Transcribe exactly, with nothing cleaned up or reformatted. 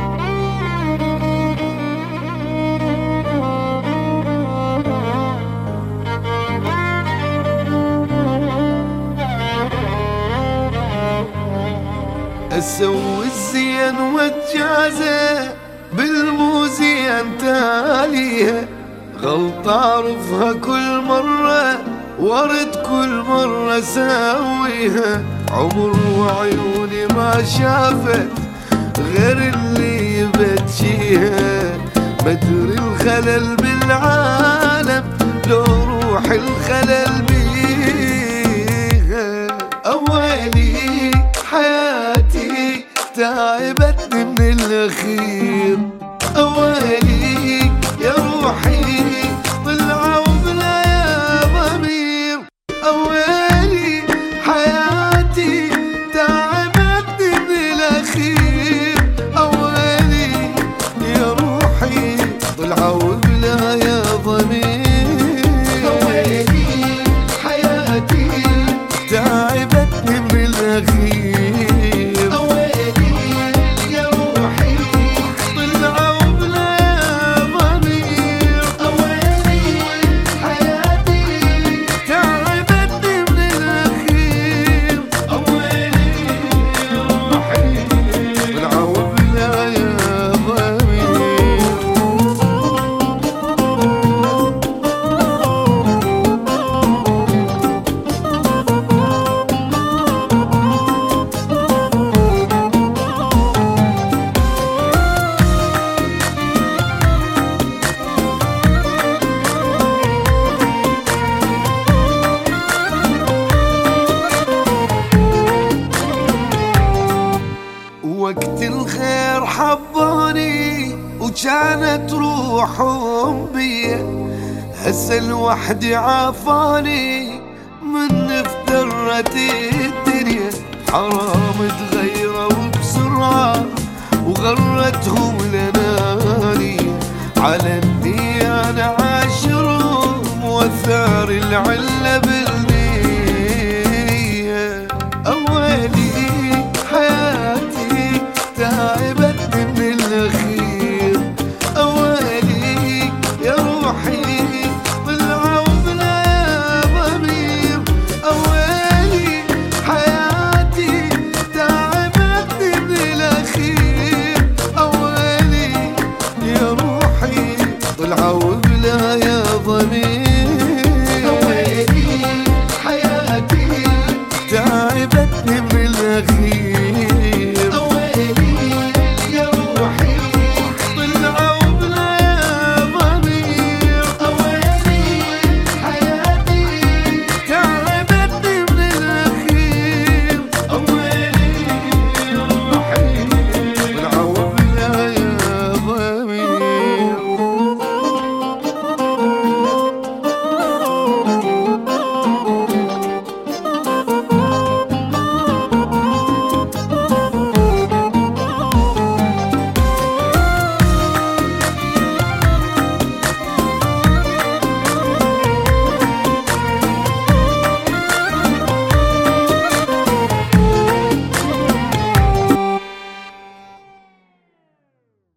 اسوي الزين واتجازى بالموزين تاليها، غلطة اعرفها كل مرة وارد كل مرة اسويها. عمر وعيوني ما شافت غير اللي يبتشيها، مدري الخلل بالعالم لو روح الخلل بيها. اويلي حياتي تعبتني من الاخير، اويلي يا روحي طلعوا بلا يا ضمير. اويلي حياتي تعبتني من الاخير، اويلي يا روحي طلعوا بلا يا ضمير. اويلي حياتي تعبتني من الاخير، اويلي يا روحي طلعوا بلا يا ضمير. اويلي حياتي تعبتني من الاخير، اويلي يا روحي طلعوا بلا يا ضمير. وقت الخير حضاني وكانت روحهم بيا، هسه لوحدي عافاني من افترت الدنيا. حرام تغيروا بسرعة وغرتهم الأنانية، على اني انا عاشرهم وثار العلة بالنية. اويلي حياتي تعب